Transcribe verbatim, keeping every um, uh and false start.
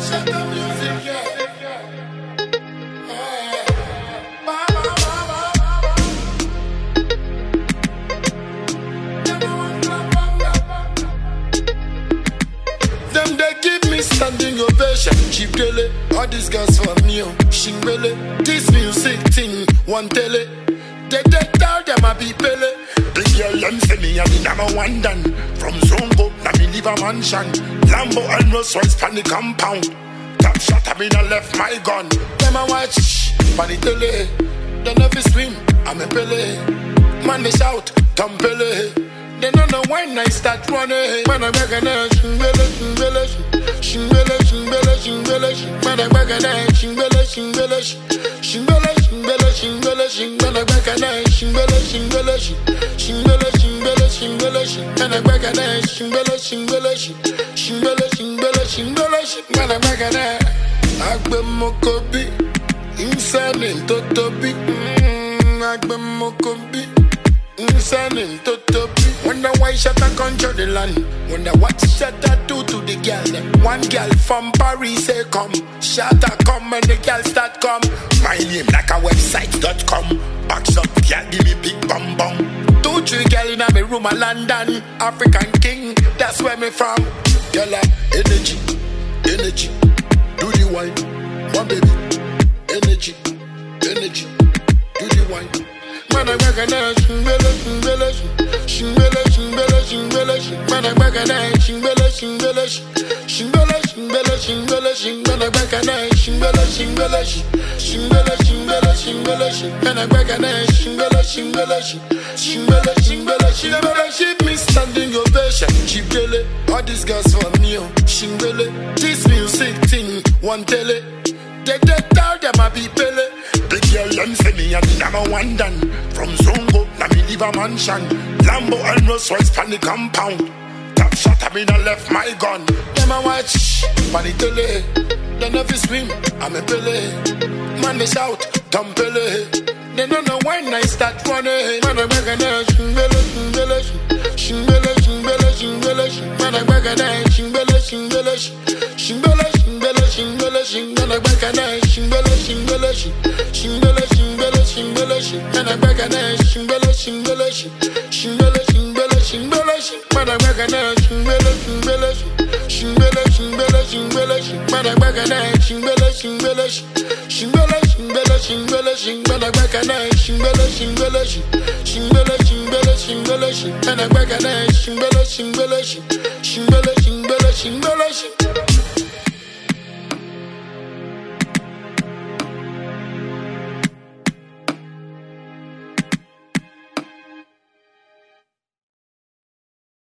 Shut the music, yeah. Them they give me standing ovation. Cheap daily, all these girls for me, oh, Shingbele. This music thing, one tele. They, they tell them I be pele. The girl them say me I'm the number one done. From Zongo, now me leave a mansion. Lambo and Rolls Royce pan the compound. Top shot I mean I left my gun. Them I watch, pan the tele. They never swim, I'm a pele. Man they shout, Tampele. They don't know when I start running. Man I recognize, Shingbele, Shingbele, Shingbele, Shingbele, Shingbele. Man I recognize, Shingbele, Shingbele, Shingbele, Shingbele, Shingbele, Shingbele. Recognize, Shingbele, Shingbele, Shingbele, Shingbele, Shingbele. Man I recognize, Shingbele, Shingbele, Shingbele, Shingbele, Shingbele. Man I recognize. Agbe mokobi, insane in totobi. Agbe mokobi, insane in totobi. When the white shot I control the land. When the white shot I do to the girl. One girl from Paris say come. Shot I come and the girl start come. My name like a website dot com. Box up girl give me big bum bum. Two three girl in my room a London. African king, that's where me from. Girl like energy, energy. Do the wine, one baby. Energy, energy. Do the wine. Man I recognize Shingbele, Shingbele, Shingbele, Shingbele, Shingbele. Man I recognize Shingbele, Shingbele, Shingbele, Shingbele, Shingbele, Shingbele. Man I recognize Shingbele, Shingbele, Shingbele, Shingbele, Shingbele. Man I recognize Shingbele, Shingbele, Shingbele, Shingbele, Shingbele. Ship me standing ovation, cheap daily. All these girls for me, oh, Shingbele. This music thing, one tele. They, they tell them I be pele. The girl them say me I'm the number one done. From Zongo, now me leave a mansion. Lambo and Rolls Royce pan the compound. Top shot I mean I left my gun. Them I watch, pan the tele. They never swim, I'm a pele. Man they shout, Tampele. They don't know when I start running. Man I recognize Shingbele, Shingbele, Shingbele, Shingbele, Shingbele. Man I recognize Shingbele, Shingbele, Shingbele, Shingbele, Shingbele, Shingbele. Man I recognize Shingbele, Shingbele, Shingbele, Shingbele, Shingbele. Man I recognize Shingbele, Shingbele, Shingbele, Shingbele, Shingbele. Man I recognize Shingbele, Shingbele, Shingbele, Shingbele, Shingbele. Man I recognize Shingbele, Shingbele, Shingbele, Shingbele, Shingbele, Shingbele. Man I recognize Shingbele, Shingbele, Shingbele, Shingbele, Shingbele. Man I recognize Shingbele, Shingbele, Shingbele, Shingbele, Shingbele, Shingbele.